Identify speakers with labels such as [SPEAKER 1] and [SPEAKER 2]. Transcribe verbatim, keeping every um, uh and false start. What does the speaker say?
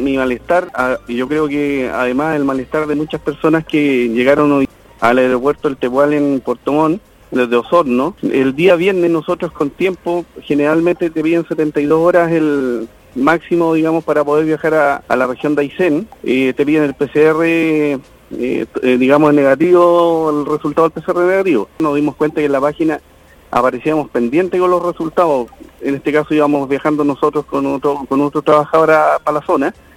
[SPEAKER 1] mi malestar, a, y yo creo que además el malestar de muchas personas que llegaron hoy al aeropuerto del Tepual en Puerto Montt, desde Osorno. El día viernes nosotros con tiempo, generalmente te piden setenta y dos horas el máximo, digamos, para poder viajar a, a la región de Aysén. Eh, te piden el P C R, eh, eh, digamos, negativo, el resultado del P C R negativo. Nos dimos cuenta que en la página aparecíamos pendientes con los resultados. En este caso íbamos viajando nosotros con otro con otro trabajador para la zona,